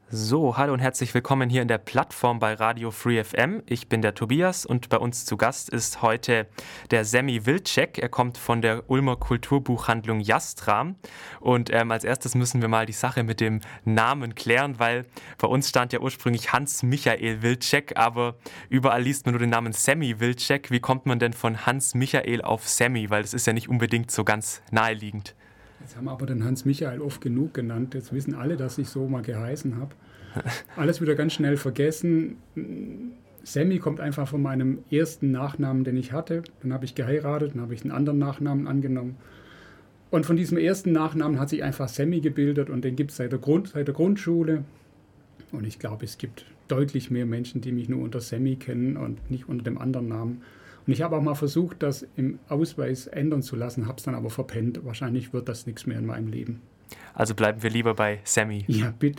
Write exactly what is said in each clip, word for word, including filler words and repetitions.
So, hallo und herzlich willkommen hier in der Plattform bei Radio Free F M. Ich bin der Tobias und bei uns zu Gast ist heute der Semmi Wilczek. Er kommt von der Ulmer Kulturbuchhandlung Jastram. Und ähm, als erstes müssen wir mal die Sache mit dem Namen klären, weil bei uns stand ja ursprünglich Hans-Michael Wilczek, aber überall liest man nur den Namen Semmi Wilczek. Wie kommt man denn von Hans-Michael auf Semmi? Weil das ist ja nicht unbedingt so ganz naheliegend. Jetzt haben wir aber den Hans-Michael oft genug genannt. Jetzt wissen alle, dass ich so mal geheißen habe. Alles wieder ganz schnell vergessen. Semmi kommt einfach von meinem ersten Nachnamen, den ich hatte. Dann habe ich geheiratet, dann habe ich einen anderen Nachnamen angenommen. Und von diesem ersten Nachnamen hat sich einfach Semmi gebildet und den gibt es seit der, Grund, seit der Grundschule. Und ich glaube, es gibt deutlich mehr Menschen, die mich nur unter Semmi kennen und nicht unter dem anderen Namen. Und ich habe auch mal versucht, das im Ausweis ändern zu lassen, habe es dann aber verpennt. Wahrscheinlich wird das nichts mehr in meinem Leben. Also bleiben wir lieber bei Semmi. Ja, bitte.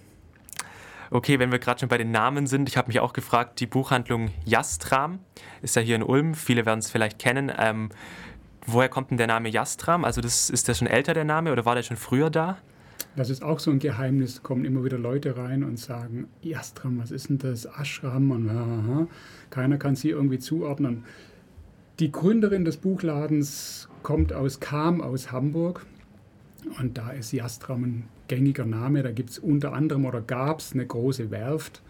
Okay, wenn wir gerade schon bei den Namen sind, ich habe mich auch gefragt, die Buchhandlung Jastram ist ja hier in Ulm, viele werden es vielleicht kennen. Ähm, woher kommt denn der Name Jastram? Also das, ist der schon älter, der Name, oder war der schon früher da? Das ist auch so ein Geheimnis. Da kommen immer wieder Leute rein und sagen, Jastram, was ist denn das? Ashram? Und aha. Keiner kann sie irgendwie zuordnen. Die Gründerin des Buchladens kommt aus, kam aus Hamburg. Und da ist Jastram ein gängiger Name. Da gibt es unter anderem oder gab es eine große Werft,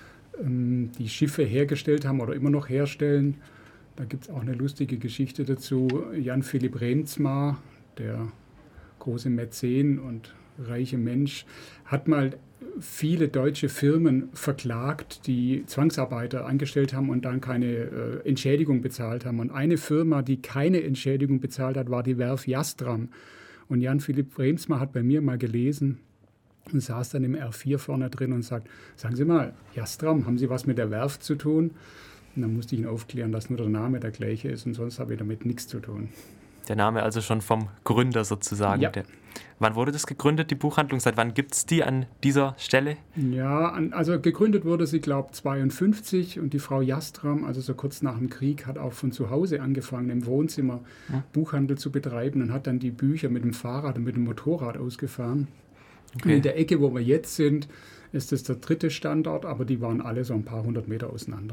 die Schiffe hergestellt haben oder immer noch herstellen. Da gibt es auch eine lustige Geschichte dazu. Jan Philipp Reemtsma, der große Mäzen und reiche Mensch, hat mal viele deutsche Firmen verklagt, die Zwangsarbeiter angestellt haben und dann keine äh, Entschädigung bezahlt haben. Und eine Firma, die keine Entschädigung bezahlt hat, war die Werft Jastram. Und Jan Philipp Reemtsma hat bei mir mal gelesen und saß dann im R vier vorne drin und sagt, sagen Sie mal, Jastram, haben Sie was mit der Werft zu tun? Und dann musste ich ihn aufklären, dass nur der Name der gleiche ist und sonst habe ich damit nichts zu tun. Der Name also schon vom Gründer sozusagen. Ja. Der, wann wurde das gegründet, die Buchhandlung? Seit wann gibt es die an dieser Stelle? Ja, an, also gegründet wurde sie, glaube ich, zweiundfünfzig und die Frau Jastram, also so kurz nach dem Krieg, hat auch von zu Hause angefangen, im Wohnzimmer hm. Buchhandel zu betreiben und hat dann die Bücher mit dem Fahrrad und mit dem Motorrad ausgefahren. Okay. In der Ecke, wo wir jetzt sind, ist das der dritte Standort, aber die waren alle so ein paar hundert Meter auseinander.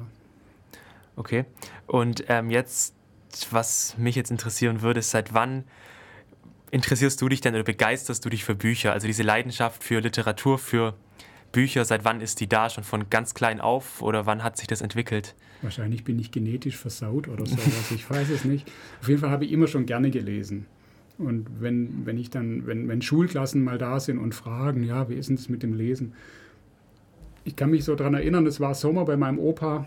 Okay, und ähm, jetzt, was mich jetzt interessieren würde, ist, seit wann interessierst du dich denn oder begeisterst du dich für Bücher? Also diese Leidenschaft für Literatur, für Bücher, seit wann ist die da? Schon von ganz klein auf oder wann hat sich das entwickelt? Wahrscheinlich bin ich genetisch versaut oder sowas, ich weiß es nicht. Auf jeden Fall habe ich immer schon gerne gelesen. Und wenn, wenn ich dann, wenn, wenn Schulklassen mal da sind und fragen, ja, wie ist denn das mit dem Lesen? Ich kann mich so daran erinnern, es war Sommer bei meinem Opa.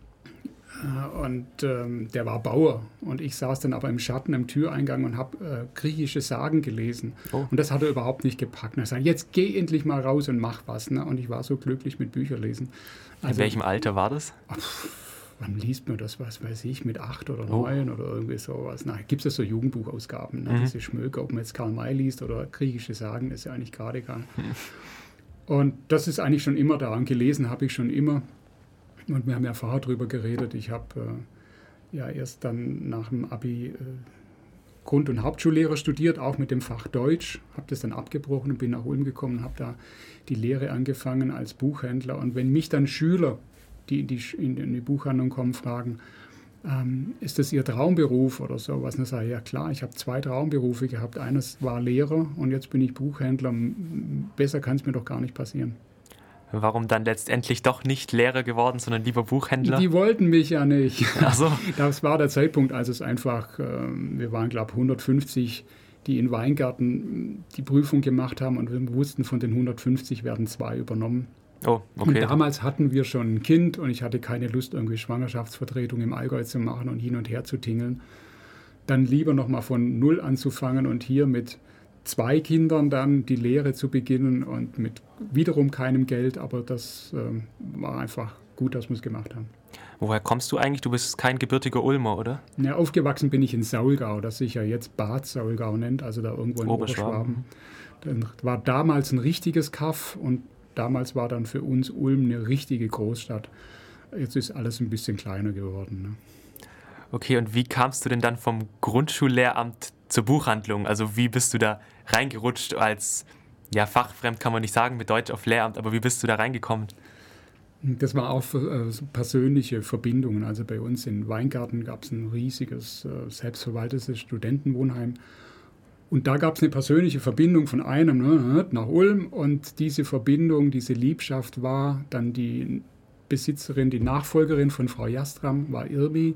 Und ähm, der war Bauer und ich saß dann aber im Schatten am Türeingang und habe äh, griechische Sagen gelesen. Oh. Und das hat er überhaupt nicht gepackt. Und er sagte, jetzt geh endlich mal raus und mach was. Ne? Und ich war so glücklich mit Bücherlesen. Also, in welchem Alter war das? Ach, wann liest man das, was weiß ich, mit acht oder neun oh. oder irgendwie sowas. Na, gibt es ja so Jugendbuchausgaben, ne? mhm. diese Schmöker, ob man jetzt Karl May liest oder griechische Sagen, ist ja eigentlich gerade egal. Mhm. Und das ist eigentlich schon immer da und gelesen habe ich schon immer. Und wir haben ja vorher drüber geredet. Ich habe äh, ja erst dann nach dem Abi äh, Grund- und Hauptschullehrer studiert, auch mit dem Fach Deutsch. Habe das dann abgebrochen und bin nach Ulm gekommen und habe da die Lehre angefangen als Buchhändler. Und wenn mich dann Schüler, die in die, in die Buchhandlung kommen, fragen, ähm, ist das Ihr Traumberuf oder sowas? Und dann sage ich, ja klar, ich habe zwei Traumberufe gehabt. Eines war Lehrer und jetzt bin ich Buchhändler. Besser kann es mir doch gar nicht passieren. Warum dann letztendlich doch nicht Lehrer geworden, sondern lieber Buchhändler? Die wollten mich ja nicht. Ach so. Das war der Zeitpunkt, als es einfach, äh, wir waren glaube ich hundertfünfzig, die in Weingarten die Prüfung gemacht haben und wir wussten, von den hundertfünfzig werden zwei übernommen. Oh, okay. Und damals hatten wir schon ein Kind und ich hatte keine Lust, irgendwie Schwangerschaftsvertretung im Allgäu zu machen und hin und her zu tingeln. Dann lieber nochmal von Null anzufangen und hier mit zwei Kindern dann die Lehre zu beginnen und mit wiederum keinem Geld, aber das äh, war einfach gut, dass wir es gemacht haben. Woher kommst du eigentlich? Du bist kein gebürtiger Ulmer, oder? Ja, aufgewachsen bin ich in Saulgau, das sich ja jetzt Bad Saulgau nennt, also da irgendwo in Oberschwaben. Oberschwaben. Das war damals ein richtiges Kaff und damals war dann für uns Ulm eine richtige Großstadt. Jetzt ist alles ein bisschen kleiner geworden. Ne? Okay, und wie kamst du denn dann vom Grundschullehramt zur Buchhandlung? Also wie bist du da reingerutscht als ja, fachfremd kann man nicht sagen, mit Deutsch auf Lehramt, aber wie bist du da reingekommen? Das war auch äh, persönliche Verbindungen. Also bei uns in Weingarten gab es ein riesiges, äh, selbstverwaltetes Studentenwohnheim. Und da gab es eine persönliche Verbindung von einem ne, nach Ulm. Und diese Verbindung, diese Liebschaft war dann die Besitzerin, die Nachfolgerin von Frau Jastram, war Irmi.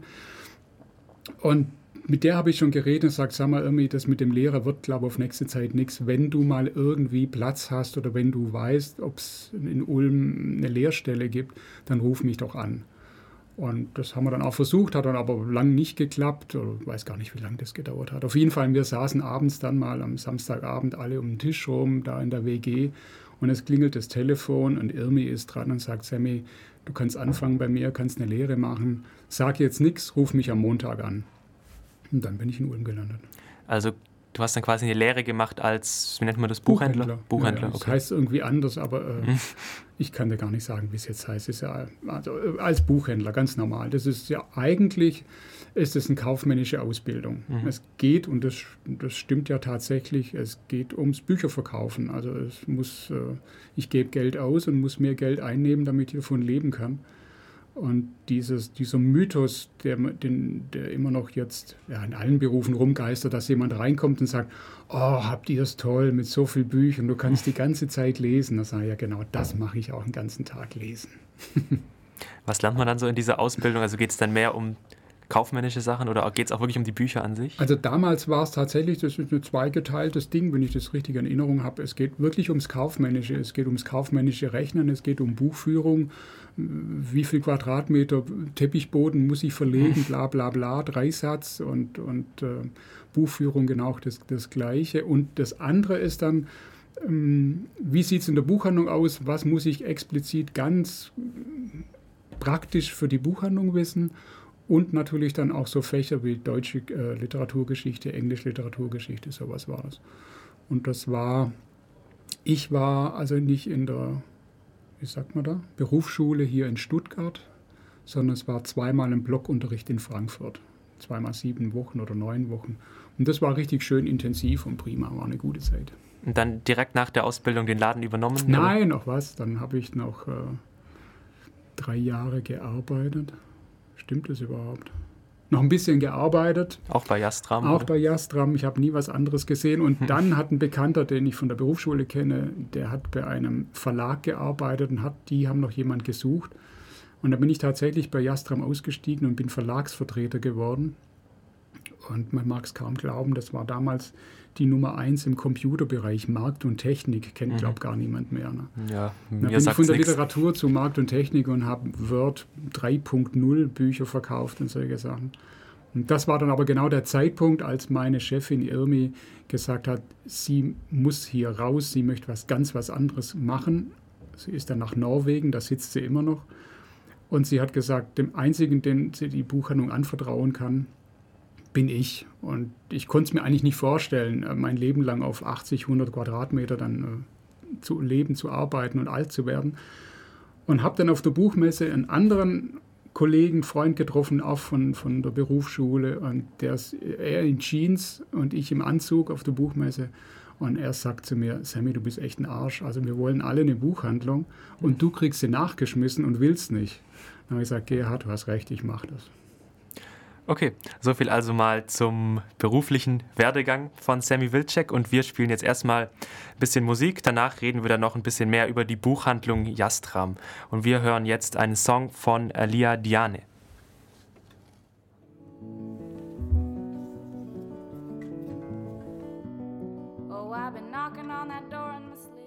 Und mit der habe ich schon geredet und gesagt, sag mal, Irmi, das mit dem Lehrer wird, glaube ich, auf nächste Zeit nichts. Wenn du mal irgendwie Platz hast oder wenn du weißt, ob es in Ulm eine Lehrstelle gibt, dann ruf mich doch an. Und das haben wir dann auch versucht, hat dann aber lang nicht geklappt. Oder ich weiß gar nicht, wie lange das gedauert hat. Auf jeden Fall, wir saßen abends dann mal am Samstagabend alle um den Tisch rum, da in der W G. Und es klingelt das Telefon und Irmi ist dran und sagt, Sammy, du kannst anfangen bei mir, kannst eine Lehre machen. Sag jetzt nichts, ruf mich am Montag an. Und dann bin ich in Ulm gelandet. Also du hast dann quasi eine Lehre gemacht als, wie nennt man das, Buchhändler? Buchhändler, Buchhändler, ja, ja. okay. Das heißt irgendwie anders, aber äh, mhm. ich kann dir gar nicht sagen, wie es jetzt heißt. Ist ja, also, äh, als Buchhändler, ganz normal. Das ist ja eigentlich, ist es eine kaufmännische Ausbildung. Mhm. Es geht, und das, das stimmt ja tatsächlich, es geht ums Bücherverkaufen. Also es muss, äh, ich gebe Geld aus und muss mehr Geld einnehmen, damit ich davon leben kann. Und dieses, dieser Mythos, der, den, der immer noch jetzt ja, in allen Berufen rumgeistert, dass jemand reinkommt und sagt, oh, habt ihr es toll mit so vielen Büchern, du kannst die ganze Zeit lesen. Da sage ich, ja genau, das mache ich auch den ganzen Tag lesen. Was lernt man dann so in dieser Ausbildung? Also geht es dann mehr um kaufmännische Sachen oder geht es auch wirklich um die Bücher an sich? Also damals war es tatsächlich, das ist ein zweigeteiltes Ding, wenn ich das richtig in Erinnerung habe. Es geht wirklich ums Kaufmännische, es geht ums kaufmännische Rechnen, es geht um Buchführung, wie viel Quadratmeter Teppichboden muss ich verlegen, bla bla bla, Dreisatz und, und äh, Buchführung genau das, das Gleiche. Und das andere ist dann, ähm, wie sieht es in der Buchhandlung aus, was muss ich explizit ganz praktisch für die Buchhandlung wissen? Und natürlich dann auch so Fächer wie deutsche äh, Literaturgeschichte, Englisch Literaturgeschichte, sowas war das. Und das war, ich war also nicht in der, wie sagt man da, Berufsschule hier in Stuttgart, sondern es war zweimal ein Blockunterricht in Frankfurt. Zweimal sieben Wochen oder neun Wochen. Und das war richtig schön intensiv und prima, war eine gute Zeit. Und dann direkt nach der Ausbildung den Laden übernommen? Nein, noch was. Dann habe ich noch äh, drei Jahre gearbeitet. Stimmt das überhaupt? Noch ein bisschen gearbeitet. Auch bei Jastram? Auch oder? bei Jastram. Ich habe nie was anderes gesehen. Und hm. dann hat ein Bekannter, den ich von der Berufsschule kenne, der hat bei einem Verlag gearbeitet und hat, die haben noch jemand gesucht. Und da bin ich tatsächlich bei Jastram ausgestiegen und bin Verlagsvertreter geworden. Und man mag es kaum glauben, das war damals die Nummer eins im Computerbereich. Markt und Technik kennt, glaube ich, gar niemand mehr. Ne? Ja, mir da bin ich von der nix. Literatur zu Markt und Technik und habe Word drei Punkt null Bücher verkauft und solche Sachen. Und das war dann aber genau der Zeitpunkt, als meine Chefin Irmi gesagt hat, sie muss hier raus, sie möchte was ganz was anderes machen. Sie ist dann nach Norwegen, da sitzt sie immer noch. Und sie hat gesagt, dem Einzigen, den sie die Buchhandlung anvertrauen kann, bin ich. Und ich konnte es mir eigentlich nicht vorstellen, mein Leben lang auf achtzig, hundert Quadratmeter dann äh, zu leben, zu arbeiten und alt zu werden. Und habe dann auf der Buchmesse einen anderen Kollegen, Freund getroffen, auch von, von der Berufsschule. Und der ist, er in Jeans und ich im Anzug auf der Buchmesse. Und er sagt zu mir, Sammy, du bist echt ein Arsch. Also wir wollen alle eine Buchhandlung und du kriegst sie nachgeschmissen und willst nicht. Dann habe ich gesagt, Gerhard, du hast recht, ich mache das. Okay, soviel also mal zum beruflichen Werdegang von Sammy Wilczek und wir spielen jetzt erstmal ein bisschen Musik, danach reden wir dann noch ein bisschen mehr über die Buchhandlung Jastram und wir hören jetzt einen Song von Alia Diane. Oh, I've been knocking on that door in my sleep.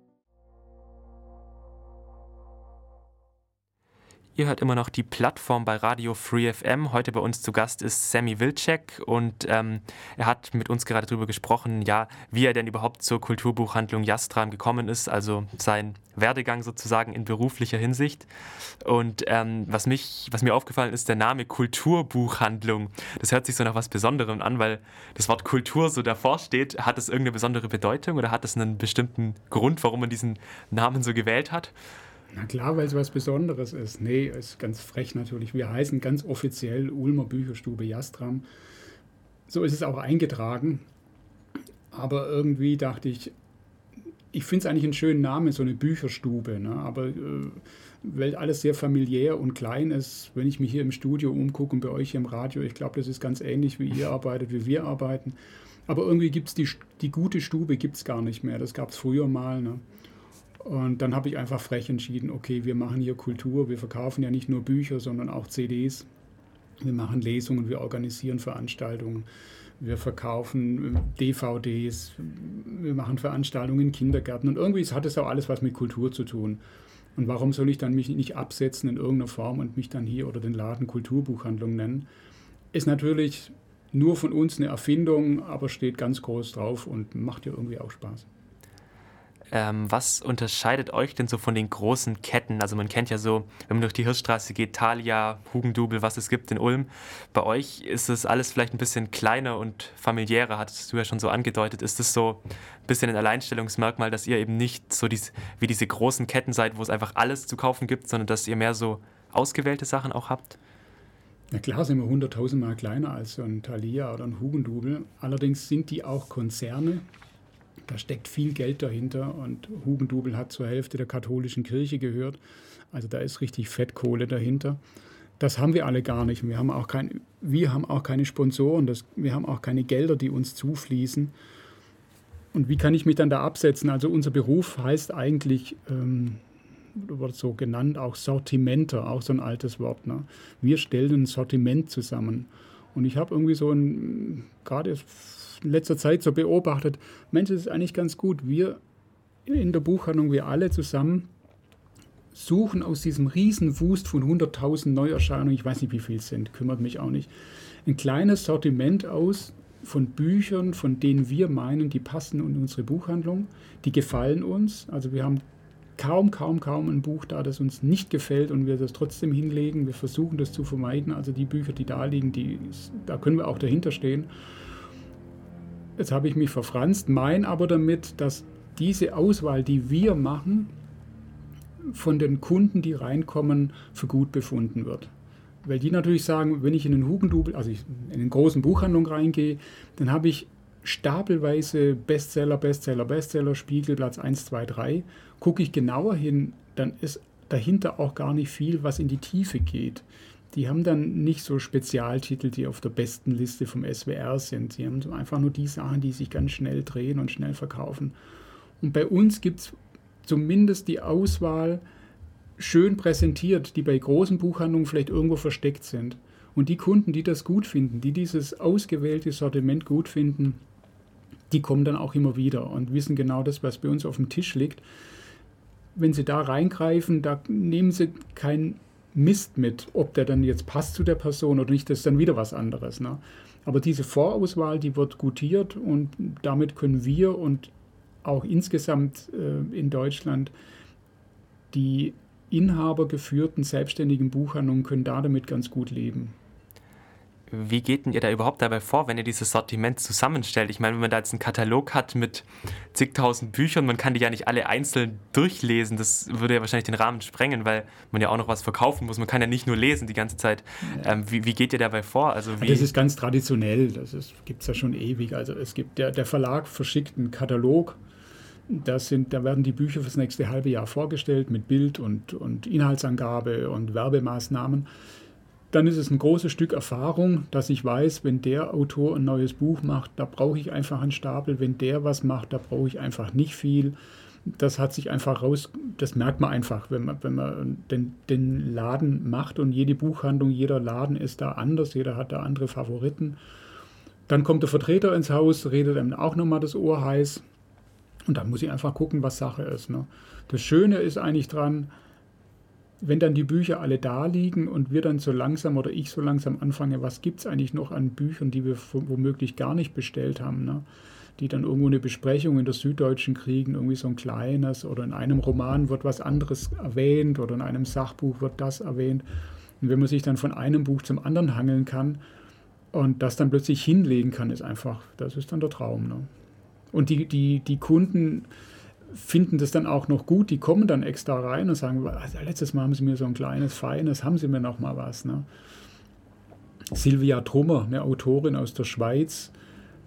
Ihr hört immer noch die Plattform bei Radio Free F M. Heute bei uns zu Gast ist Sammy Wilczek und ähm, er hat mit uns gerade darüber gesprochen, ja, wie er denn überhaupt zur Kulturbuchhandlung Jastram gekommen ist, also sein Werdegang sozusagen in beruflicher Hinsicht. Und ähm, was, mich, was mir aufgefallen ist, der Name Kulturbuchhandlung. Das hört sich so nach was Besonderem an, weil das Wort Kultur so davor steht. Hat es irgendeine besondere Bedeutung oder hat es einen bestimmten Grund, warum man diesen Namen so gewählt hat? Na klar, weil es was Besonderes ist. Nee, ist ganz frech natürlich. Wir heißen ganz offiziell Ulmer Bücherstube Jastram. So ist es auch eingetragen. Aber irgendwie dachte ich, ich finde es eigentlich einen schönen Namen, so eine Bücherstube, ne? Aber äh, weil alles sehr familiär und klein ist, wenn ich mich hier im Studio umgucke und bei euch hier im Radio, ich glaube, das ist ganz ähnlich, wie ihr arbeitet, wie wir arbeiten. Aber irgendwie gibt es die, die gute Stube gibt's gar nicht mehr. Das gab es früher mal. Ne? Und dann habe ich einfach frech entschieden, okay, wir machen hier Kultur, wir verkaufen ja nicht nur Bücher, sondern auch C Ds. Wir machen Lesungen, wir organisieren Veranstaltungen, wir verkaufen D V Ds, wir machen Veranstaltungen in Kindergärten. Und irgendwie hat es auch alles was mit Kultur zu tun. Und warum soll ich dann mich nicht absetzen in irgendeiner Form und mich dann hier oder den Laden Kulturbuchhandlung nennen? Ist natürlich nur von uns eine Erfindung, aber steht ganz groß drauf und macht ja irgendwie auch Spaß. Ähm, was unterscheidet euch denn so von den großen Ketten? Also man kennt ja so, wenn man durch die Hirschstraße geht, Thalia, Hugendubel, was es gibt in Ulm. Bei euch ist das alles vielleicht ein bisschen kleiner und familiärer, hattest du ja schon so angedeutet. Ist das so ein bisschen ein Alleinstellungsmerkmal, dass ihr eben nicht so dies, wie diese großen Ketten seid, wo es einfach alles zu kaufen gibt, sondern dass ihr mehr so ausgewählte Sachen auch habt? Na klar sind wir hunderttausendmal kleiner als so ein Thalia oder ein Hugendubel. Allerdings sind die auch Konzerne. Da steckt viel Geld dahinter und Hugendubel hat zur Hälfte der katholischen Kirche gehört. Also da ist richtig Fettkohle dahinter. Das haben wir alle gar nicht. Wir haben auch, kein, wir haben auch keine Sponsoren, das, wir haben auch keine Gelder, die uns zufließen. Und wie kann ich mich dann da absetzen? Also unser Beruf heißt eigentlich, ähm, wird so genannt, auch Sortimenter, auch so ein altes Wort. Ne? Wir stellen ein Sortiment zusammen. Und ich habe irgendwie so ein, gerade in letzter Zeit so beobachtet, Mensch, das ist eigentlich ganz gut. Wir in der Buchhandlung, wir alle zusammen, suchen aus diesem riesen Wust von hunderttausend Neuerscheinungen, ich weiß nicht, wie viel es sind, kümmert mich auch nicht, ein kleines Sortiment aus von Büchern, von denen wir meinen, die passen in unsere Buchhandlung, die gefallen uns. Also wir haben kaum, kaum, kaum ein Buch da, das uns nicht gefällt und wir das trotzdem hinlegen. Wir versuchen das zu vermeiden. Also die Bücher, die da liegen, die, da können wir auch dahinter stehen. Jetzt habe ich mich verfranst, mein aber damit, dass diese Auswahl, die wir machen, von den Kunden, die reinkommen, für gut befunden wird. Weil die natürlich sagen, wenn ich in den Hugendubel, also ich in eine großen Buchhandlung reingehe, dann habe ich stapelweise Bestseller, Bestseller, Bestseller, Spiegel, Platz eins, zwei, drei. Gucke ich genauer hin, dann ist dahinter auch gar nicht viel, was in die Tiefe geht. Die haben dann nicht so Spezialtitel, die auf der besten Liste vom S W R sind. Die haben einfach nur die Sachen, die sich ganz schnell drehen und schnell verkaufen. Und bei uns gibt es zumindest die Auswahl schön präsentiert, die bei großen Buchhandlungen vielleicht irgendwo versteckt sind. Und die Kunden, die das gut finden, die dieses ausgewählte Sortiment gut finden, die kommen dann auch immer wieder und wissen genau das, was bei uns auf dem Tisch liegt. Wenn sie da reingreifen, da nehmen sie kein Mist mit, ob der dann jetzt passt zu der Person oder nicht, das ist dann wieder was anderes. Ne? Aber diese Vorauswahl, die wird gutiert und damit können wir und auch insgesamt äh, in Deutschland die inhabergeführten selbstständigen Buchhandlungen können da damit ganz gut leben. Wie geht denn ihr da überhaupt dabei vor, wenn ihr dieses Sortiment zusammenstellt? Ich meine, wenn man da jetzt einen Katalog hat mit zigtausend Büchern, man kann die ja nicht alle einzeln durchlesen. Das würde ja wahrscheinlich den Rahmen sprengen, weil man ja auch noch was verkaufen muss. Man kann ja nicht nur lesen die ganze Zeit. Ja. Ähm, wie, wie geht ihr dabei vor? Also wie das ist ganz traditionell, das gibt es ja schon ewig. Also es gibt der, der Verlag verschickt einen Katalog. Das sind, da werden die Bücher fürs nächste halbe Jahr vorgestellt mit Bild und, und Inhaltsangabe und Werbemaßnahmen. Dann ist es ein großes Stück Erfahrung, dass ich weiß, wenn der Autor ein neues Buch macht, da brauche ich einfach einen Stapel. Wenn der was macht, da brauche ich einfach nicht viel. Das hat sich einfach raus, das merkt man einfach, wenn man, wenn man den, den Laden macht und jede Buchhandlung, jeder Laden ist da anders, jeder hat da andere Favoriten. Dann kommt der Vertreter ins Haus, redet einem auch nochmal das Ohr heiß. Und dann muss ich einfach gucken, was Sache ist. Ne? Das Schöne ist eigentlich dran, wenn dann die Bücher alle da liegen und wir dann so langsam oder ich so langsam anfange, was gibt es eigentlich noch an Büchern, die wir womöglich gar nicht bestellt haben, ne? Die dann irgendwo eine Besprechung in der Süddeutschen kriegen, irgendwie so ein kleines oder in einem Roman wird was anderes erwähnt oder in einem Sachbuch wird das erwähnt. Und wenn man sich dann von einem Buch zum anderen hangeln kann und das dann plötzlich hinlegen kann, ist einfach, das ist dann der Traum. Ne? Und die, die, die Kunden finden das dann auch noch gut, die kommen dann extra rein und sagen, also letztes Mal haben sie mir so ein kleines, feines, haben sie mir noch mal was. Ne? Silvia Trummer, eine Autorin aus der Schweiz,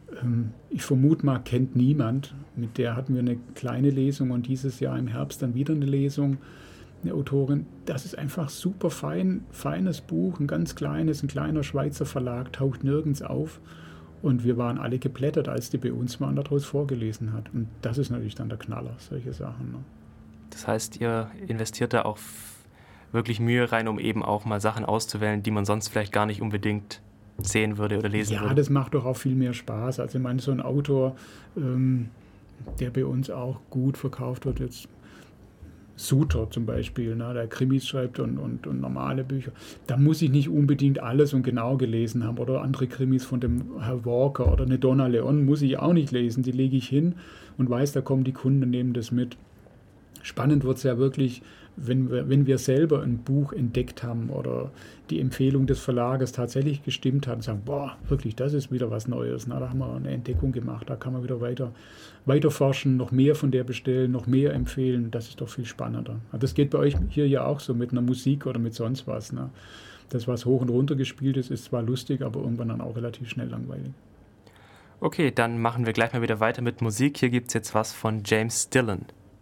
ähm, ich vermute mal, kennt niemand. Mit der hatten wir eine kleine Lesung und dieses Jahr im Herbst dann wieder eine Lesung. Eine Autorin, das ist einfach super fein, feines Buch, ein ganz kleines, ein kleiner Schweizer Verlag, taucht nirgends auf. Und wir waren alle geplättet, als die bei uns waren, daraus vorgelesen hat. Und das ist natürlich dann der Knaller, solche Sachen. Ne? Das heißt, ihr investiert da auch wirklich Mühe rein, um eben auch mal Sachen auszuwählen, die man sonst vielleicht gar nicht unbedingt sehen würde oder lesen ja, würde. Ja, das macht doch auch viel mehr Spaß. Also ich meine, so ein Autor, ähm, der bei uns auch gut verkauft wird, jetzt Suter zum Beispiel, ne, der Krimis schreibt und, und, und normale Bücher. Da muss ich nicht unbedingt alles und genau gelesen haben. Oder andere Krimis von dem Herr Walker oder eine Donna Leon muss ich auch nicht lesen. Die lege ich hin und weiß, da kommen die Kunden und nehmen das mit. Spannend wird es ja wirklich, wenn wir, wenn wir selber ein Buch entdeckt haben oder die Empfehlung des Verlages tatsächlich gestimmt hat und sagen, boah, wirklich, das ist wieder was Neues. Na, da haben wir eine Entdeckung gemacht, da kann man wieder weiter, weiter forschen, noch mehr von der bestellen, noch mehr empfehlen. Das ist doch viel spannender. Also das geht bei euch hier ja auch so mit einer Musik oder mit sonst was. Ne? Das, was hoch und runter gespielt ist, ist zwar lustig, aber irgendwann dann auch relativ schnell langweilig. Okay, dann machen wir gleich mal wieder weiter mit Musik. Hier gibt es jetzt was von James Dillon.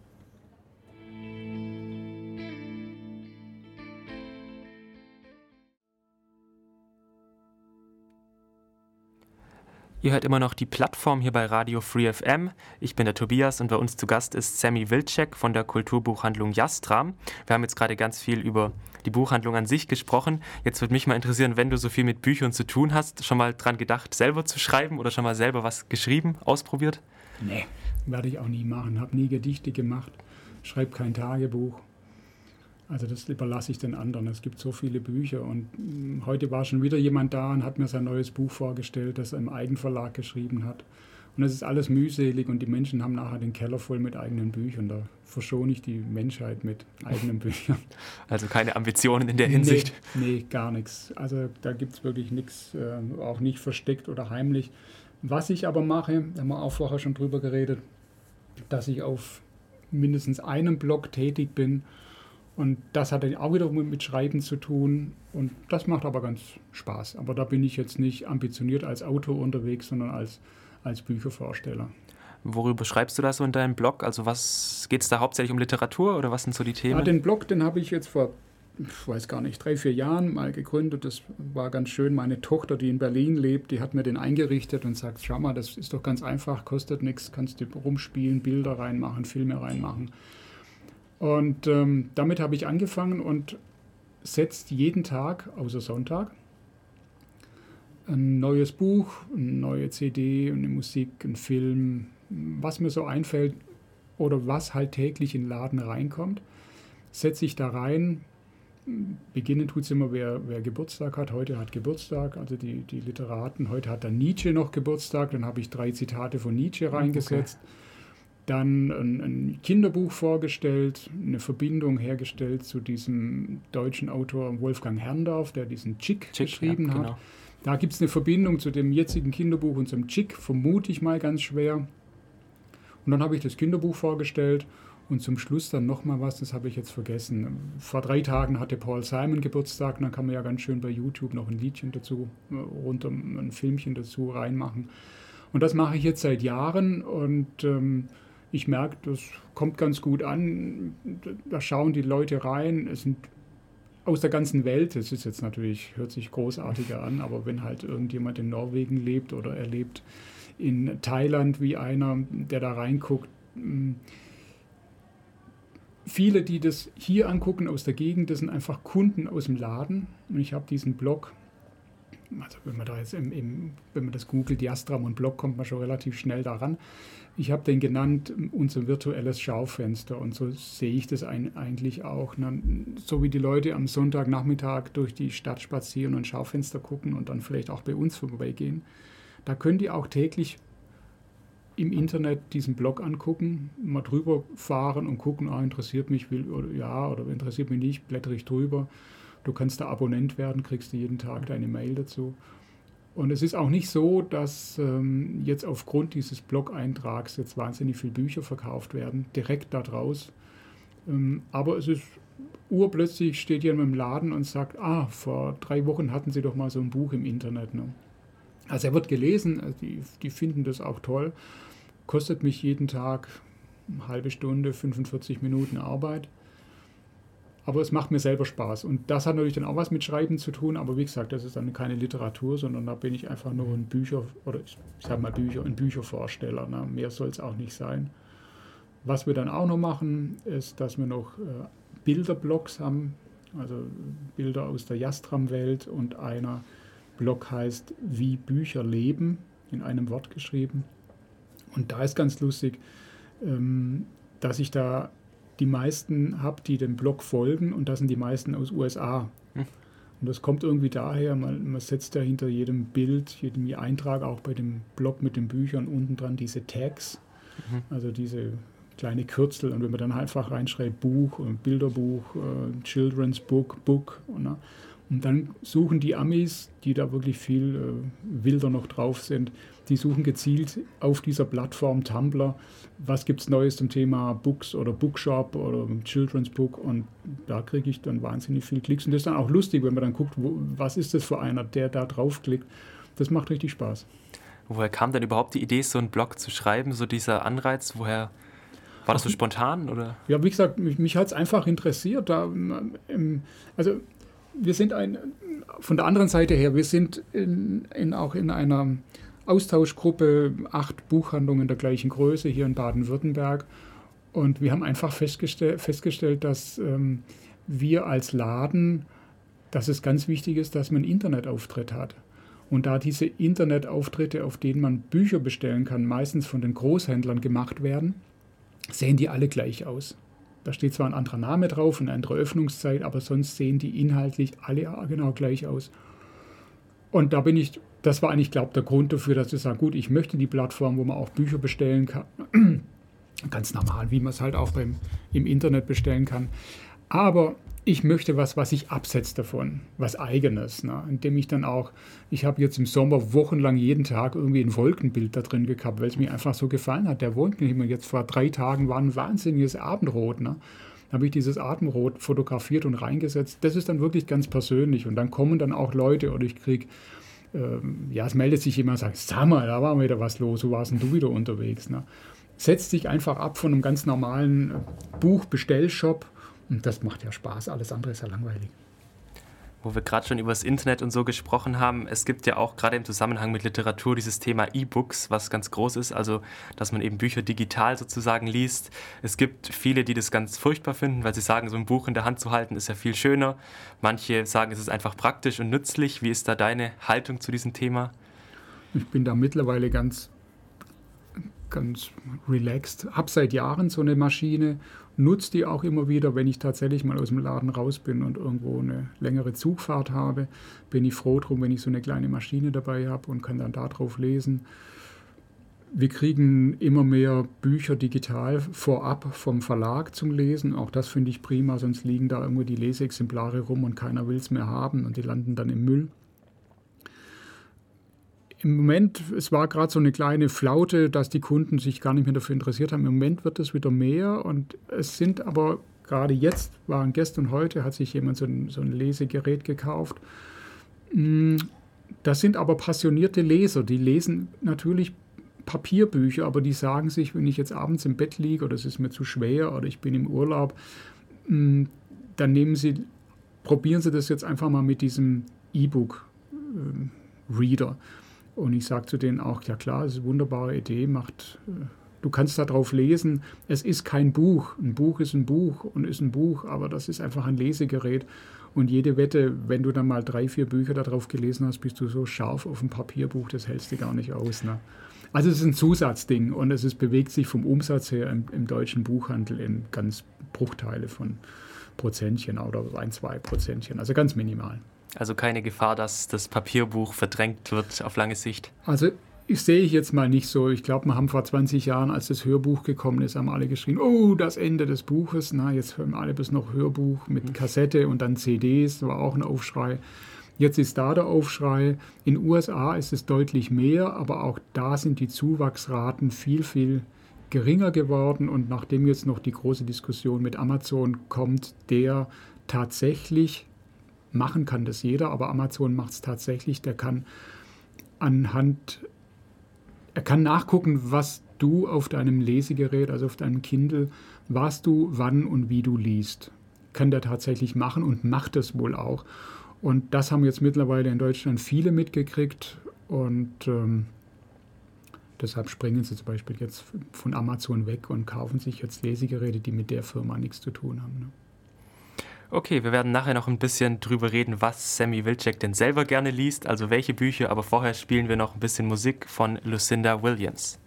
Ihr hört immer noch die Plattform hier bei Radio Free F M. Ich bin der Tobias und bei uns zu Gast ist Sammy Wilczek von der Kulturbuchhandlung Jastram. Wir haben jetzt gerade ganz viel über die Buchhandlung an sich gesprochen. Jetzt würde mich mal interessieren, wenn du so viel mit Büchern zu tun hast, schon mal dran gedacht, selber zu schreiben oder schon mal selber was geschrieben, ausprobiert? Nee, werde ich auch nie machen. Habe nie Gedichte gemacht, schreibe kein Tagebuch. Also das überlasse ich den anderen. Es gibt so viele Bücher und heute war schon wieder jemand da und hat mir sein neues Buch vorgestellt, das er im Eigenverlag geschrieben hat. Und das ist alles mühselig und die Menschen haben nachher den Keller voll mit eigenen Büchern. Da verschone ich die Menschheit mit eigenen Büchern. Also keine Ambitionen in der Hinsicht? Nee, nee, gar nichts. Also da gibt es wirklich nichts, äh, auch nicht versteckt oder heimlich. Was ich aber mache, da haben wir auch vorher schon drüber geredet, dass ich auf mindestens einem Blog tätig bin. Und das hat dann auch wieder mit Schreiben zu tun und das macht aber ganz Spaß. Aber da bin ich jetzt nicht ambitioniert als Autor unterwegs, sondern als, als Büchervorsteller. Worüber schreibst du da so in deinem Blog? Also was geht es da hauptsächlich um Literatur oder was sind so die Themen? Ja, den Blog, den habe ich jetzt vor, ich weiß gar nicht, drei, vier Jahren mal gegründet. Das war ganz schön. Meine Tochter, die in Berlin lebt, die hat mir den eingerichtet und sagt, schau mal, das ist doch ganz einfach, kostet nichts, kannst du rumspielen, Bilder reinmachen, Filme reinmachen. Und ähm, damit habe ich angefangen und setzt jeden Tag, außer Sonntag, ein neues Buch, eine neue C D, eine Musik, ein Film, was mir so einfällt oder was halt täglich in den Laden reinkommt, setze ich da rein. Beginnen tut es immer, wer, wer Geburtstag hat. Heute hat Geburtstag, also die, die Literaten. Heute hat dann Nietzsche noch Geburtstag, dann habe ich drei Zitate von Nietzsche reingesetzt. Okay. Dann ein, ein Kinderbuch vorgestellt, eine Verbindung hergestellt zu diesem deutschen Autor Wolfgang Herrndorf, der diesen Chick, Chick geschrieben ja, genau. hat. Da gibt es eine Verbindung zu dem jetzigen Kinderbuch und zum Chick, vermute ich mal ganz schwer. Und dann habe ich das Kinderbuch vorgestellt und zum Schluss dann nochmal was, das habe ich jetzt vergessen. Vor drei Tagen hatte Paul Simon Geburtstag, dann kann man ja ganz schön bei YouTube noch ein Liedchen dazu, runter ein Filmchen dazu reinmachen. Und das mache ich jetzt seit Jahren und ähm, ich merke, das kommt ganz gut an, da schauen die Leute rein, es sind aus der ganzen Welt, das ist jetzt natürlich, hört sich großartiger an, aber wenn halt irgendjemand in Norwegen lebt oder er lebt in Thailand wie einer, der da reinguckt, viele, die das hier angucken aus der Gegend, das sind einfach Kunden aus dem Laden und ich habe diesen Blog, also wenn man da jetzt im, im, wenn man das googelt, Jastram und Blog, kommt man schon relativ schnell daran. Ich habe den genannt, unser virtuelles Schaufenster und so sehe ich das ein, eigentlich auch. Ne? So wie die Leute am Sonntagnachmittag durch die Stadt spazieren und Schaufenster gucken und dann vielleicht auch bei uns vorbeigehen. Da können die auch täglich im Internet diesen Blog angucken, mal drüber fahren und gucken, ah, interessiert mich, will, oder ja, oder interessiert mich nicht, blättere ich drüber. Du kannst da Abonnent werden, kriegst du jeden Tag deine Mail dazu. Und es ist auch nicht so, dass ähm, jetzt aufgrund dieses Blog-Eintrags jetzt wahnsinnig viele Bücher verkauft werden, direkt da draus. Ähm, aber es ist urplötzlich steht jemand im Laden und sagt, ah, vor drei Wochen hatten Sie doch mal so ein Buch im Internet. Ne? Also er wird gelesen, also die, die finden das auch toll, kostet mich jeden Tag eine halbe Stunde, fünfundvierzig Minuten Arbeit. Aber es macht mir selber Spaß. Und das hat natürlich dann auch was mit Schreiben zu tun. Aber wie gesagt, das ist dann keine Literatur, sondern da bin ich einfach nur ein Bücher, oder ich sage mal Bücher, ein Büchervorsteller. Ne? Mehr soll es auch nicht sein. Was wir dann auch noch machen, ist, dass wir noch äh, Bilderblogs haben. Also Bilder aus der Jastram-Welt. Und einer Blog heißt Wie Bücher leben, in einem Wort geschrieben. Und da ist ganz lustig, ähm, dass ich da die meisten habe, die dem Blog folgen, und das sind die meisten aus U S A. Hm. Und das kommt irgendwie daher, man, man setzt da hinter jedem Bild, jedem Eintrag, auch bei dem Blog mit den Büchern, unten dran diese Tags, mhm. also diese kleine Kürzel. Und wenn man dann einfach reinschreibt, Buch, Bilderbuch, äh, Children's Book, Book, und, ne? und dann suchen die Amis, die da wirklich viel äh, wilder noch drauf sind, die suchen gezielt auf dieser Plattform Tumblr, was gibt es Neues zum Thema Books oder Bookshop oder Children's Book, und da kriege ich dann wahnsinnig viel Klicks. Und das ist dann auch lustig, wenn man dann guckt, wo, was ist das für einer, der da draufklickt. Das macht richtig Spaß. Woher kam denn überhaupt die Idee, so einen Blog zu schreiben, so dieser Anreiz? Woher war das so spontan? Oder? Ja, wie gesagt, mich, mich hat es einfach interessiert. Da, ähm, also wir sind ein, von der anderen Seite her, wir sind in, in, auch in einer Austauschgruppe, acht Buchhandlungen der gleichen Größe hier in Baden-Württemberg. Und wir haben einfach festgestell, festgestellt, dass ähm, wir als Laden, dass es ganz wichtig ist, dass man einen Internetauftritt hat. Und da diese Internetauftritte, auf denen man Bücher bestellen kann, meistens von den Großhändlern gemacht werden, sehen die alle gleich aus. Da steht zwar ein anderer Name drauf, eine andere Öffnungszeit, aber sonst sehen die inhaltlich alle genau gleich aus. Und da bin ich, das war eigentlich, glaube ich, der Grund dafür, dass ich sage, gut, ich möchte die Plattform, wo man auch Bücher bestellen kann, ganz normal, wie man es halt auch beim, im Internet bestellen kann. Aber ich möchte was, was sich absetzt davon, was Eigenes, ne? Indem ich dann auch, ich habe jetzt im Sommer wochenlang jeden Tag irgendwie ein Wolkenbild da drin gehabt, weil es mir einfach so gefallen hat. Der Wolkenhimmel jetzt vor drei Tagen war ein wahnsinniges Abendrot, ne? Da habe ich dieses Abendrot fotografiert und reingesetzt. Das ist dann wirklich ganz persönlich. Und dann kommen dann auch Leute, oder ich kriege, ähm, ja, es meldet sich jemand und sagt, sag mal, da war wieder was los, so warst denn du wieder unterwegs, ne? Setzt sich einfach ab von einem ganz normalen Buchbestellshop. Und das macht ja Spaß, alles andere ist ja langweilig. Wo wir gerade schon über das Internet und so gesprochen haben, es gibt ja auch gerade im Zusammenhang mit Literatur dieses Thema E-Books, was ganz groß ist, also dass man eben Bücher digital sozusagen liest. Es gibt viele, die das ganz furchtbar finden, weil sie sagen, so ein Buch in der Hand zu halten ist ja viel schöner. Manche sagen, es ist einfach praktisch und nützlich. Wie ist da deine Haltung zu diesem Thema? Ich bin da mittlerweile ganz, ganz relaxed. Habe seit Jahren so eine Maschine, nutze die auch immer wieder, wenn ich tatsächlich mal aus dem Laden raus bin und irgendwo eine längere Zugfahrt habe. Bin ich froh drum, wenn ich so eine kleine Maschine dabei habe und kann dann da drauf lesen. Wir kriegen immer mehr Bücher digital vorab vom Verlag zum Lesen. Auch das finde ich prima, sonst liegen da irgendwo die Leseexemplare rum und keiner will es mehr haben und die landen dann im Müll. Im Moment, es war gerade so eine kleine Flaute, dass die Kunden sich gar nicht mehr dafür interessiert haben. Im Moment wird es wieder mehr, und es sind aber gerade jetzt, waren gestern und heute, hat sich jemand so ein, so ein Lesegerät gekauft. Das sind aber passionierte Leser, die lesen natürlich Papierbücher, aber die sagen sich, wenn ich jetzt abends im Bett liege oder es ist mir zu schwer oder ich bin im Urlaub, dann nehmen sie, probieren sie das jetzt einfach mal mit diesem E-Book-Reader. Und ich sage zu denen auch, ja klar, das ist eine wunderbare Idee, macht, du kannst da drauf lesen. Es ist kein Buch. Ein Buch ist ein Buch und ist ein Buch, aber das ist einfach ein Lesegerät. Und jede Wette, wenn du dann mal drei, vier Bücher da drauf gelesen hast, bist du so scharf auf ein Papierbuch, das hältst du gar nicht aus. Ne? Also es ist ein Zusatzding, und es ist, bewegt sich vom Umsatz her im, im deutschen Buchhandel in ganz Bruchteile von Prozentchen oder ein, zwei Prozentchen, also ganz minimal. Also keine Gefahr, dass das Papierbuch verdrängt wird auf lange Sicht? Also ich sehe ich jetzt mal nicht so. Ich glaube, wir haben vor zwanzig Jahren, als das Hörbuch gekommen ist, haben alle geschrien, oh, das Ende des Buches. Na, jetzt hören alle bis noch Hörbuch mit Kassette und dann C Ds, das war auch ein Aufschrei. Jetzt ist da der Aufschrei. In den U S A ist es deutlich mehr, aber auch da sind die Zuwachsraten viel, viel geringer geworden. Und nachdem jetzt noch die große Diskussion mit Amazon kommt, der tatsächlich machen kann das jeder, aber Amazon macht es tatsächlich, der kann anhand, er kann nachgucken, was du auf deinem Lesegerät, also auf deinem Kindle, was du wann und wie du liest. Kann der tatsächlich machen und macht es wohl auch. Und das haben jetzt mittlerweile in Deutschland viele mitgekriegt und ähm, deshalb springen sie zum Beispiel jetzt von Amazon weg und kaufen sich jetzt Lesegeräte, die mit der Firma nichts zu tun haben. Ne? Okay, wir werden nachher noch ein bisschen drüber reden, was Samy Wilczek denn selber gerne liest, also welche Bücher, aber vorher spielen wir noch ein bisschen Musik von Lucinda Williams.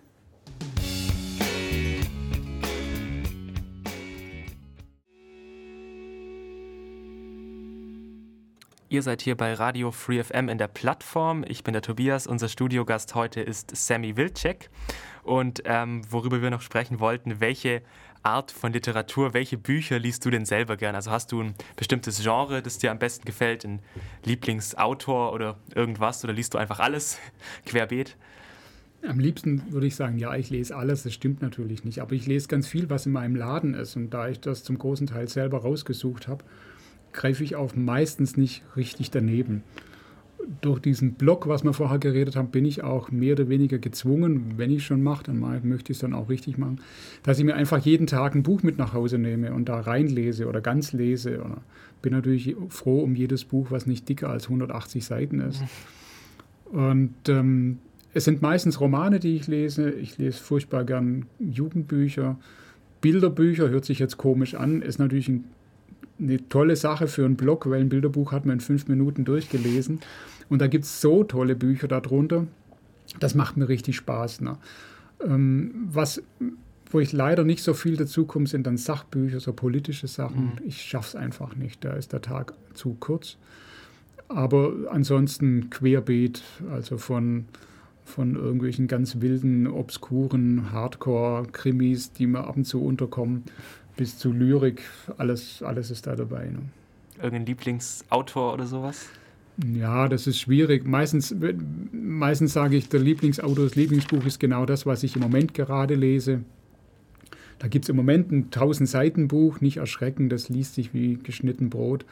Ihr seid hier bei Radio Free F M in der Plattform. Ich bin der Tobias. Unser Studiogast heute ist Samy Wilczek. Und ähm, worüber wir noch sprechen wollten, welche Art von Literatur, welche Bücher liest du denn selber gern? Also hast du ein bestimmtes Genre, das dir am besten gefällt, ein Lieblingsautor oder irgendwas? Oder liest du einfach alles querbeet? Am liebsten würde ich sagen, ja, ich lese alles. Das stimmt natürlich nicht. Aber ich lese ganz viel, was in meinem Laden ist. Und da ich das zum großen Teil selber rausgesucht habe, greife ich auch meistens nicht richtig daneben. Durch diesen Blog, was wir vorher geredet haben, bin ich auch mehr oder weniger gezwungen, wenn ich es schon mache, dann möchte ich es dann auch richtig machen, dass ich mir einfach jeden Tag ein Buch mit nach Hause nehme und da reinlese oder ganz lese. Oder bin natürlich froh um jedes Buch, was nicht dicker als hundertachtzig Seiten ist. Und ähm, es sind meistens Romane, die ich lese. Ich lese furchtbar gern Jugendbücher. Bilderbücher, hört sich jetzt komisch an, ist natürlich ein eine tolle Sache für einen Blog, weil ein Bilderbuch hat man in fünf Minuten durchgelesen. Und da gibt es so tolle Bücher darunter. Das macht mir richtig Spaß. Ne? Ähm, was, wo ich leider nicht so viel dazu komme, sind dann Sachbücher, so politische Sachen. Mhm. Ich schaffe es einfach nicht. Da ist der Tag zu kurz. Aber ansonsten querbeet, also von, von irgendwelchen ganz wilden, obskuren Hardcore-Krimis, die mir ab und zu unterkommen, bis zu Lyrik, alles, alles ist da dabei. Ne? Irgendein Lieblingsautor oder sowas? Ja, das ist schwierig. Meistens, meistens sage ich, der Lieblingsautor, das Lieblingsbuch ist genau das, was ich im Moment gerade lese. Da gibt es im Moment ein tausend-Seiten-Buch, nicht erschrecken, das liest sich wie geschnitten Brot.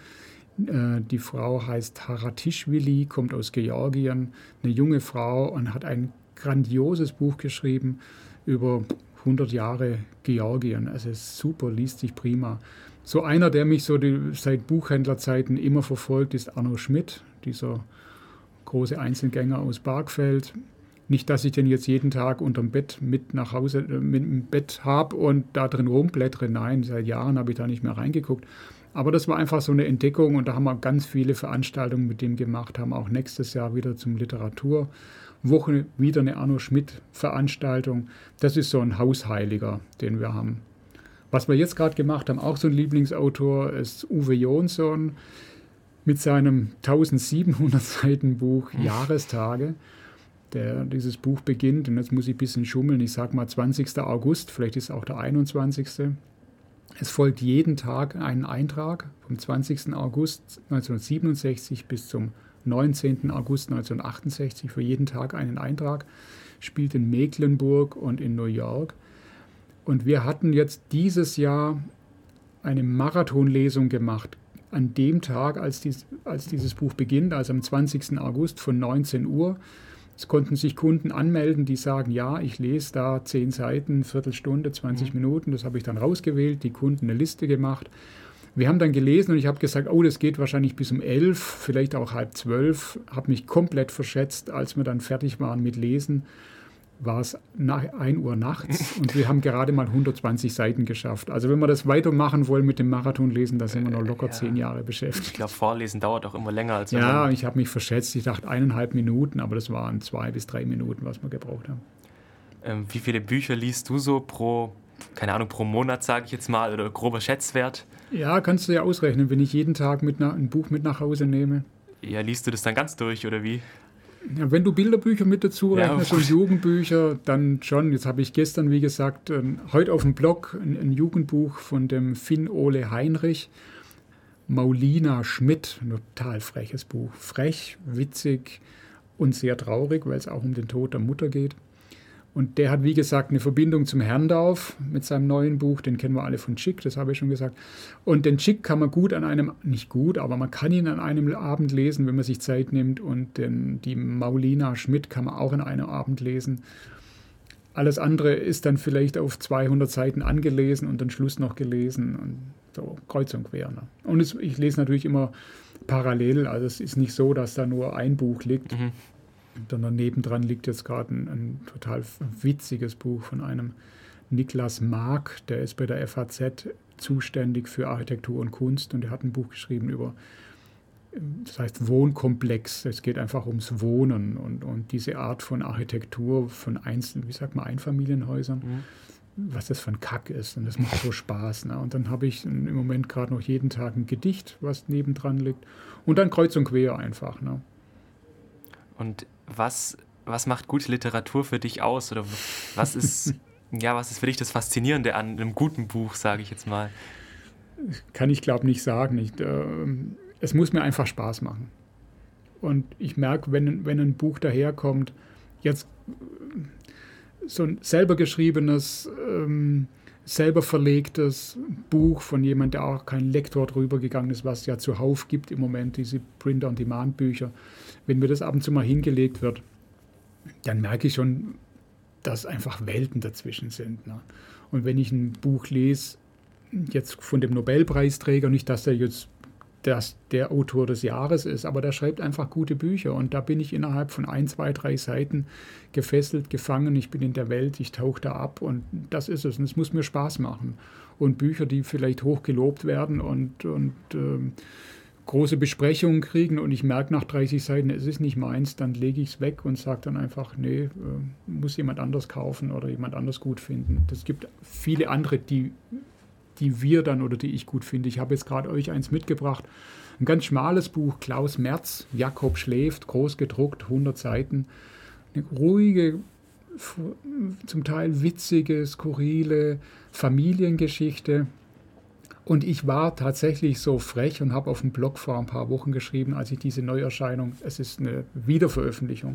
Äh, die Frau heißt Haratischvili, kommt aus Georgien, eine junge Frau und hat ein grandioses Buch geschrieben über hundert Jahre Georgien. Also super, liest sich prima. So einer, der mich so die, seit Buchhändlerzeiten immer verfolgt, ist Arno Schmidt, dieser große Einzelgänger aus Bargfeld. Nicht, dass ich den jetzt jeden Tag unterm Bett mit nach Hause, mit im Bett habe und da drin rumblättere. Nein, seit Jahren habe ich da nicht mehr reingeguckt. Aber das war einfach so eine Entdeckung und da haben wir ganz viele Veranstaltungen mit dem gemacht, haben auch nächstes Jahr wieder zum Literaturwoche wieder eine Arno Schmidt-Veranstaltung. Das ist so ein Hausheiliger, den wir haben. Was wir jetzt gerade gemacht haben, auch so ein Lieblingsautor, ist Uwe Jonsson mit seinem tausendsiebenhundert Seiten Buch Jahrestage. Der, dieses Buch beginnt, und jetzt muss ich ein bisschen schummeln, ich sage mal zwanzigster August, vielleicht ist es auch der einundzwanzigste Es folgt jeden Tag ein Eintrag vom zwanzigsten August neunzehnhundertsiebenundsechzig bis zum neunzehnten August neunzehnhundertachtundsechzig, für jeden Tag einen Eintrag, spielt in Mecklenburg und in New York. Und wir hatten jetzt dieses Jahr eine Marathonlesung gemacht, an dem Tag, als, dies, als dieses Buch beginnt, also am zwanzigsten August von neunzehn Uhr. Es konnten sich Kunden anmelden, die sagen, ja, ich lese da zehn Seiten, Viertelstunde, zwanzig mhm. Minuten. Das habe ich dann rausgewählt, die Kunden eine Liste gemacht. Wir haben dann gelesen und ich habe gesagt, oh, das geht wahrscheinlich bis um elf, vielleicht auch halb zwölf. Habe mich komplett verschätzt, als wir dann fertig waren mit Lesen. War es nach ein Uhr nachts und wir haben gerade mal hundertzwanzig Seiten geschafft. Also wenn wir das weitermachen wollen mit dem Marathonlesen, da sind wir noch locker ja. zehn Jahre beschäftigt. Ich glaube, Vorlesen dauert auch immer länger als... Ja, ich habe mich verschätzt. Ich dachte eineinhalb Minuten, aber das waren zwei bis drei Minuten, was wir gebraucht haben. Ähm, wie viele Bücher liest du so pro, keine Ahnung, pro Monat, sage ich jetzt mal, oder grober Schätzwert? Ja, kannst du ja ausrechnen, wenn ich jeden Tag mit na, ein Buch mit nach Hause nehme. Ja, liest du das dann ganz durch, oder wie? Ja, wenn du Bilderbücher mit dazu rechnest, ja, und Jugendbücher, dann schon. Jetzt habe ich gestern, wie gesagt, äh, heute auf dem Blog ein, ein Jugendbuch von dem Finn Ole Heinrich, Maulina Schmidt, ein total freches Buch. Frech, witzig und sehr traurig, weil es auch um den Tod der Mutter geht. Und der hat, wie gesagt, eine Verbindung zum Herrndorf mit seinem neuen Buch. Den kennen wir alle von Chick, das habe ich schon gesagt. Und den Chick kann man gut an einem, nicht gut, aber man kann ihn an einem Abend lesen, wenn man sich Zeit nimmt. Und den, die Maulina Schmidt kann man auch an einem Abend lesen. Alles andere ist dann vielleicht auf zweihundert Seiten angelesen und den Schluss noch gelesen. Und so kreuz und quer. Ne? Und es, ich lese natürlich immer parallel. Also es ist nicht so, dass da nur ein Buch liegt. Mhm. Dann danebendran liegt jetzt gerade ein, ein total witziges Buch von einem Niklas Mark, der ist bei der F A Z zuständig für Architektur und Kunst und der hat ein Buch geschrieben über, das heißt Wohnkomplex. Es geht einfach ums Wohnen und, und diese Art von Architektur von einzelnen, wie sagt man, Einfamilienhäusern, mhm. was das für ein Kack ist und das macht so Spaß. Ne? Und dann habe ich im Moment gerade noch jeden Tag ein Gedicht, was nebendran liegt und dann kreuz und quer einfach. Ne? Und was, was macht gute Literatur für dich aus? Oder was ist, ja, was ist für dich das Faszinierende an einem guten Buch, sage ich jetzt mal? Kann ich, glaube nicht sagen. Ich, äh, es muss mir einfach Spaß machen. Und ich merke, wenn, wenn ein Buch daherkommt, jetzt so ein selber geschriebenes, ähm, selber verlegtes Buch von jemandem, der auch kein Lektor drüber gegangen ist, was es ja zuhauf gibt im Moment, diese Print-on-Demand-Bücher. Wenn mir das ab und zu mal hingelegt wird, dann merke ich schon, dass einfach Welten dazwischen sind. Ne? Und wenn ich ein Buch lese, jetzt von dem Nobelpreisträger, nicht, dass er jetzt das der Autor des Jahres ist, aber der schreibt einfach gute Bücher und da bin ich innerhalb von ein, zwei, drei Seiten gefesselt, gefangen, ich bin in der Welt, ich tauche da ab und das ist es und es muss mir Spaß machen. Und Bücher, die vielleicht hoch gelobt werden und, und ähm, große Besprechungen kriegen und ich merke nach dreißig Seiten, es ist nicht meins, dann lege ich es weg und sage dann einfach, nee, äh, muss jemand anders kaufen oder jemand anders gut finden. Es gibt viele andere, die die wir dann oder die ich gut finde. Ich habe jetzt gerade euch eins mitgebracht. Ein ganz schmales Buch, Klaus Merz, Jakob schläft, groß gedruckt, hundert Seiten. Eine ruhige, zum Teil witzige, skurrile Familiengeschichte. Und ich war tatsächlich so frech und habe auf dem Blog vor ein paar Wochen geschrieben, als ich diese Neuerscheinung, es ist eine Wiederveröffentlichung,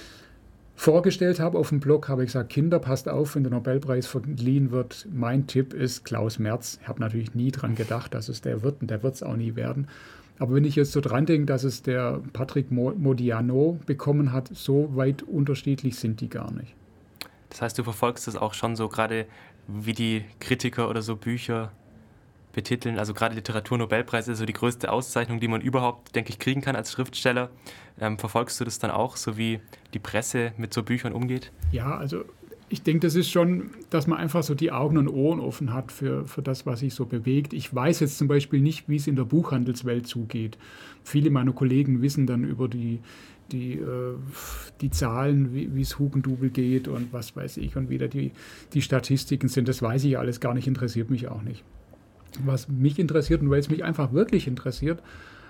vorgestellt habe auf dem Blog, habe ich gesagt, Kinder, passt auf, wenn der Nobelpreis verliehen wird. Mein Tipp ist Klaus Merz. Ich habe natürlich nie dran gedacht, dass es der wird und der wird es auch nie werden. Aber wenn ich jetzt so dran denke, dass es der Patrick Modiano bekommen hat, so weit unterschiedlich sind die gar nicht. Das heißt, du verfolgst das auch schon so, gerade wie die Kritiker oder so Bücher betiteln. Also gerade Literaturnobelpreis ist so die größte Auszeichnung, die man überhaupt, denke ich, kriegen kann als Schriftsteller. Ähm, verfolgst du das dann auch, so wie die Presse mit so Büchern umgeht? Ja, also ich denke, das ist schon, dass man einfach so die Augen und Ohren offen hat für, für das, was sich so bewegt. Ich weiß jetzt zum Beispiel nicht, wie es in der Buchhandelswelt zugeht. Viele meiner Kollegen wissen dann über die, die, äh, die Zahlen, wie, wie es Hugendubel geht und was weiß ich und wie da die, die Statistiken sind. Das weiß ich alles gar nicht, interessiert mich auch nicht. Was mich interessiert und weil es mich einfach wirklich interessiert,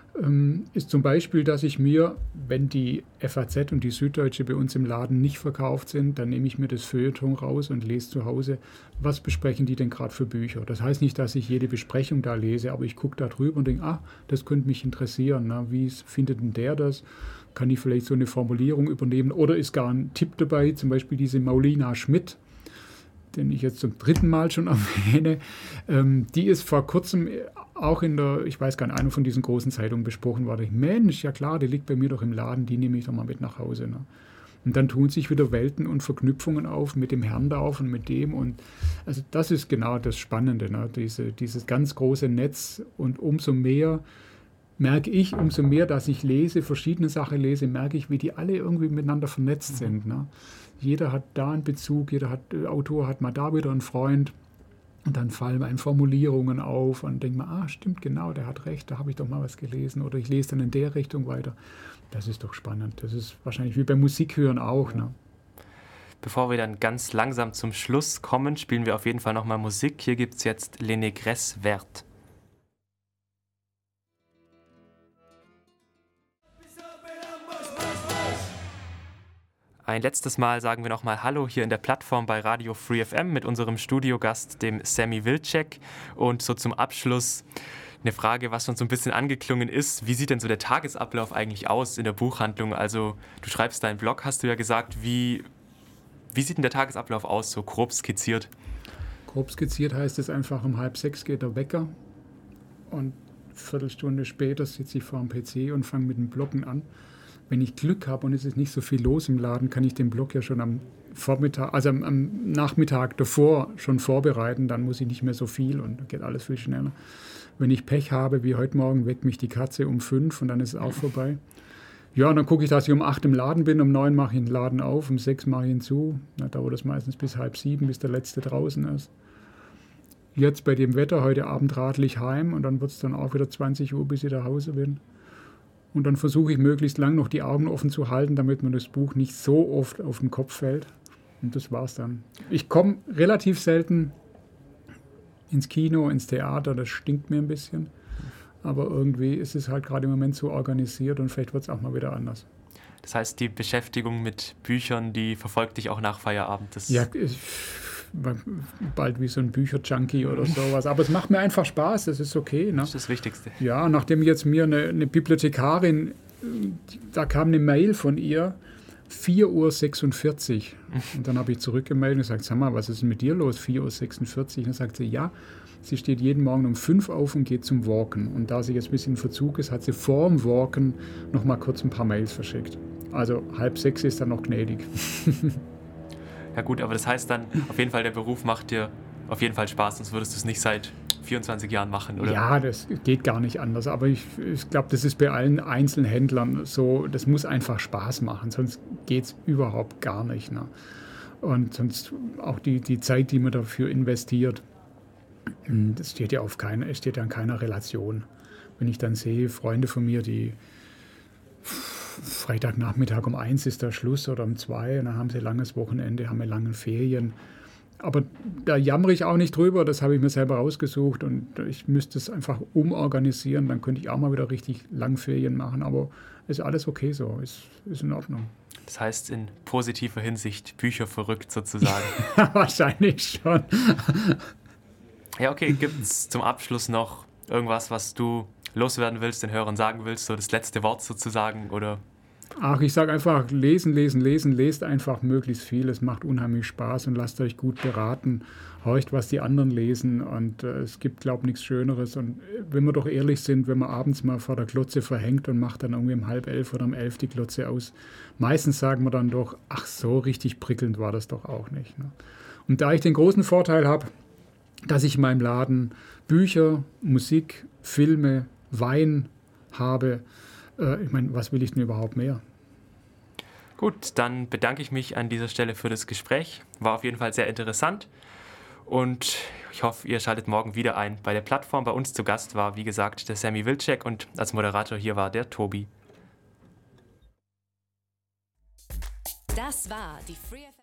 ist zum Beispiel, dass ich mir, wenn die F A Z und die Süddeutsche bei uns im Laden nicht verkauft sind, dann nehme ich mir das Feuilleton raus und lese zu Hause, was besprechen die denn gerade für Bücher. Das heißt nicht, dass ich jede Besprechung da lese, aber ich gucke da drüber und denke, ah, das könnte mich interessieren. Na, wie findet denn der das? Kann ich vielleicht so eine Formulierung übernehmen? Oder ist gar ein Tipp dabei, zum Beispiel diese Maulina Schmidt, den ich jetzt zum dritten Mal schon erwähne, ähm, die ist vor kurzem auch in der, ich weiß gar nicht, einer von diesen großen Zeitungen besprochen worden. Ich, Mensch, ja klar, die liegt bei mir doch im Laden, die nehme ich doch mal mit nach Hause. Ne? Und dann tun sich wieder Welten und Verknüpfungen auf mit dem Herrndorf und mit dem. Und also das ist genau das Spannende, ne? Diese, dieses ganz große Netz. Und umso mehr merke ich, umso mehr, dass ich lese, verschiedene Sachen lese, merke ich, wie die alle irgendwie miteinander vernetzt sind. Ne? Jeder hat da einen Bezug, jeder hat, der Autor hat mal da wieder einen Freund. Und dann fallen einem Formulierungen auf und denkt man, ah, stimmt, genau, der hat recht, da habe ich doch mal was gelesen. Oder ich lese dann in der Richtung weiter. Das ist doch spannend. Das ist wahrscheinlich wie beim Musikhören auch. Ne? Bevor wir dann ganz langsam zum Schluss kommen, spielen wir auf jeden Fall nochmal Musik. Hier gibt es jetzt Les Négresses Vertes. Ein letztes Mal sagen wir nochmal Hallo hier in der Plattform bei Radio Free F M mit unserem Studiogast, dem Semi Wilczek. Und so zum Abschluss eine Frage, was schon so ein bisschen angeklungen ist. Wie sieht denn so der Tagesablauf eigentlich aus in der Buchhandlung? Also du schreibst deinen Blog, hast du ja gesagt. Wie, Wie sieht denn der Tagesablauf aus, so grob skizziert? Grob skizziert heißt es einfach, um halb sechs geht der Wecker und eine Viertelstunde später sitze ich vor dem P C und fange mit dem Bloggen an. Wenn ich Glück habe und es ist nicht so viel los im Laden, kann ich den Blog ja schon am Vormittag, also am, am Nachmittag davor schon vorbereiten, dann muss ich nicht mehr so viel und dann geht alles viel schneller. Wenn ich Pech habe, wie heute Morgen, weckt mich die Katze um fünf und dann ist es auch vorbei. Ja, und dann gucke ich, dass ich um acht im Laden bin, um neun mache ich den Laden auf, um sechs mache ich ihn zu. Da dauert es meistens bis halb sieben, bis der Letzte draußen ist. Jetzt bei dem Wetter, heute Abend radel ich heim und dann wird es dann auch wieder zwanzig Uhr, bis ich nach Hause bin. Und dann versuche ich möglichst lang noch die Augen offen zu halten, damit mir das Buch nicht so oft auf den Kopf fällt. Und das war's dann. Ich komme relativ selten ins Kino, ins Theater, das stinkt mir ein bisschen. Aber irgendwie ist es halt gerade im Moment so organisiert und vielleicht wird es auch mal wieder anders. Das heißt, die Beschäftigung mit Büchern, die verfolgt dich auch nach Feierabend? Das ja, ich, bald wie so ein Bücher-Junkie oder sowas. Aber es macht mir einfach Spaß, das ist okay. Ne? Das ist das Wichtigste. Ja, nachdem jetzt mir eine, eine Bibliothekarin, da kam eine Mail von ihr, vier Uhr sechsundvierzig. Und dann habe ich zurückgemeldet und gesagt, sag mal, was ist denn mit dir los, vier Uhr sechsundvierzig? Und dann sagt sie, ja, sie steht jeden Morgen um fünf auf und geht zum Walken. Und da sie jetzt ein bisschen in Verzug ist, hat sie vor dem Walken noch mal kurz ein paar Mails verschickt. Also halb sechs ist dann noch gnädig. Ja gut, aber das heißt dann, auf jeden Fall, der Beruf macht dir auf jeden Fall Spaß, sonst würdest du es nicht seit vierundzwanzig Jahren machen, oder? Ja, das geht gar nicht anders. Aber ich, ich glaube, das ist bei allen Einzelhändlern so, das muss einfach Spaß machen, sonst geht es überhaupt gar nicht. Ne? Und sonst auch die, die Zeit, die man dafür investiert, das steht ja auf keine, steht ja in keiner Relation. Wenn ich dann sehe, Freunde von mir, die Freitagnachmittag um eins ist der Schluss oder um zwei und dann haben sie ein langes Wochenende, haben wir lange Ferien. Aber da jammere ich auch nicht drüber, das habe ich mir selber rausgesucht und ich müsste es einfach umorganisieren, dann könnte ich auch mal wieder richtig lang Ferien machen, aber ist alles okay so, ist, ist in Ordnung. Das heißt in positiver Hinsicht Bücher verrückt sozusagen. Wahrscheinlich schon. Ja, okay, gibt es zum Abschluss noch irgendwas, was du loswerden willst, den Hörern sagen willst, so das letzte Wort sozusagen, oder? Ach, ich sage einfach, lesen, lesen, lesen, lest einfach möglichst viel, es macht unheimlich Spaß und lasst euch gut beraten, horcht, was die anderen lesen und äh, es gibt, glaube ich, nichts Schöneres und wenn wir doch ehrlich sind, wenn man abends mal vor der Glotze verhängt und macht dann irgendwie um halb elf oder um elf die Glotze aus, meistens sagen wir dann doch, ach so, richtig prickelnd war das doch auch nicht. Ne? Und da ich den großen Vorteil habe, dass ich in meinem Laden Bücher, Musik, Filme, Wein habe, äh, ich meine, was will ich denn überhaupt mehr? Gut, dann bedanke ich mich an dieser Stelle für das Gespräch. War auf jeden Fall sehr interessant und ich hoffe, ihr schaltet morgen wieder ein. Bei der Plattform bei uns zu Gast war, wie gesagt, der Semi Wilczek und als Moderator hier war der Tobi. Das war die Free